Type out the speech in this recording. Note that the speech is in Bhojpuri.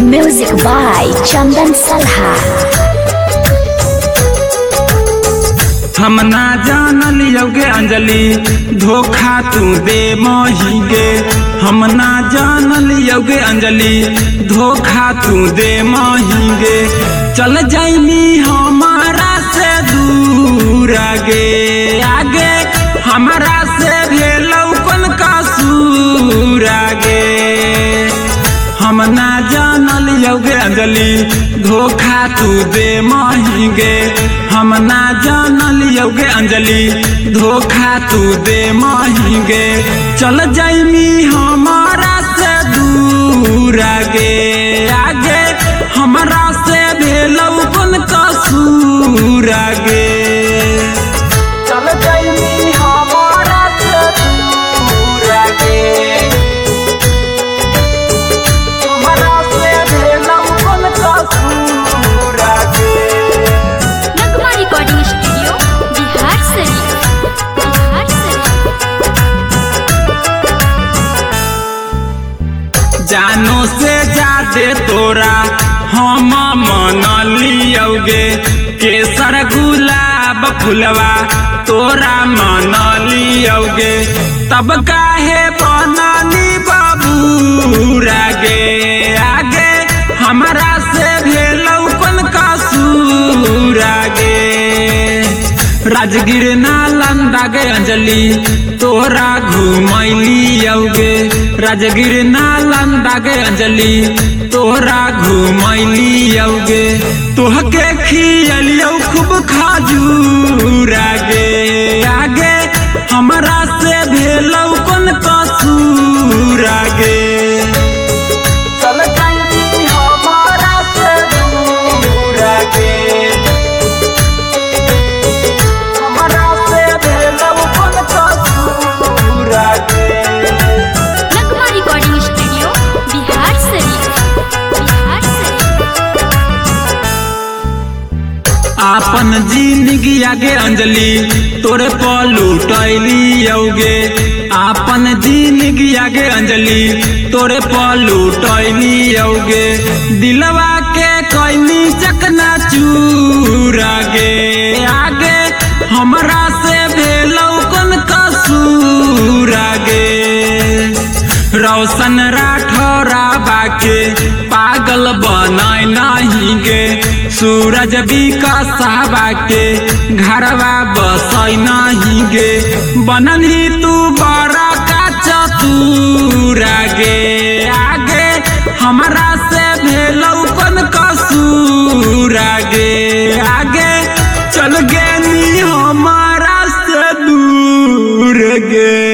Music by Chandan Salha। हम ना जानल योगे अंजलि धोखा तू दे मोहिगे। हम ना जानल योगे अंजलि धोखा तू दे मोहिगे। चल जाइमी हमारा से दूर आगे आगे हमारा से भेलौ कौन कसूर आगे। हम ना जानल योगे अंजलि धोखा तू दे मोहिगे। हम ना जानल योगे अंजलि धोखा तू दे मोहिगे। चल जाइमी हमारा से दूर आगे आगे हमारा से भेलौ कौन कसूर आगे। चल जाइमी हमारा से दूर आगे हमारा से भेलौ कौन कसूर आगे। नगमा रिकॉर्डिंग स्टूडियो बिहार शरीफ बिहार शरीफ। जानो से जादे तोरा हम मन लियोगे। केसर गुलाब फुलवा तोरा मन लियोगे। तब काहे बनानी बाबू आगे आगे हमारा से भेलौ कौन कसूर आगे। राजगीर नालंदा गे अंजलि तोरा घुमैली योगे। राजगीर नालंदा गे अंजलि तोरा घुमैली योगे। तोहके खियलियौ खूब खजूर आगे आगे हमारा से भेलौ कौन कसूर आगे। चल जाइमी हमारा से दूर आगे हमारा से भेलौ कौन कसूर आगे। नगमा रिकॉर्डिंग स्टूडियो बिहार शरीफ बिहार शरीफ। आपन जिंदगी आगे अंजलि तोरे पलूटैली योगे। आपन जिंदगी आगे अंजलि तोरे पलूटैली योगे। दिलवा के कैनी चकना चूर आगे आगे हमरा से भेलौ कौन कसूर आगे। रोशन राठौरा बाके पागल बनाय नहीं गे। सूरज विकासा बाके घरवा बसै नहीं गे। बननी तू बड़ा का चतुर आगे आगे हमारा से भेलौ कौन कसूर आगे आगे चल गेनी हमारा से दूर गे।